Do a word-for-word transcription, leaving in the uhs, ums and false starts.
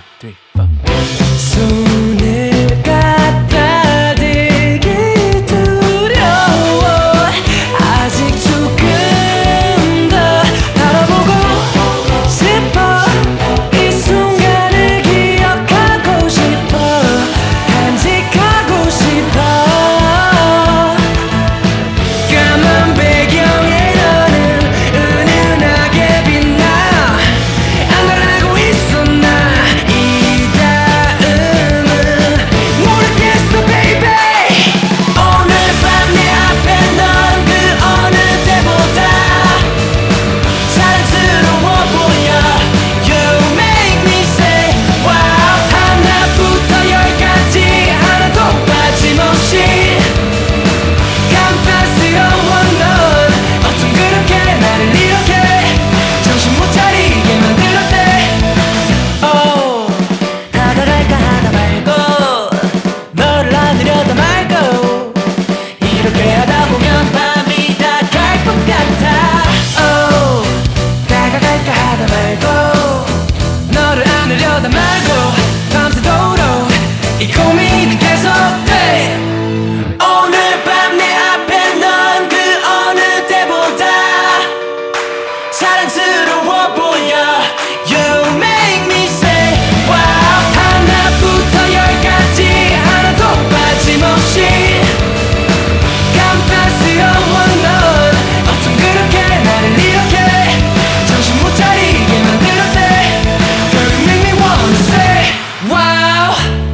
three, four. 손을 갖다 대기 두려워. 아직 조금 더 바라보고 싶어. 이 순간을 기억하고 싶어. 간직하고 싶어. 까만 배경에 너는 은은하게 빛나. 안 걸 알고 있어 나. 이 다음은 모르겠어 baby. 오늘 밤 내 앞에 넌 그 어느 때보다 사랑스러워 보여. You make me say wow. 하나부터 열까지 하나도 빠짐없이 감탄스러워. 넌 어쩜 그렇게 나를 이렇게 정신 못 차리게 만들었대. Oh, 다가갈까 하다 말고 너를 안으려다 말고 이렇게 하다 보면 밤이 다 갈 것 같아. Oh, 다가갈까 하다 말고 너를 안으려다 말고 밤새도록 이 고민이 계속돼. 오늘 밤 내 앞에 넌 그 어느 때보다 사랑스러워 보여. You make me say wow. 하나부터 열까지 하나도 빠짐없이 감탄스러워. 넌 어쩜 그렇게 나를 이렇게 정신 못 차리게 만들었대. Girl, you make me wanna say wow.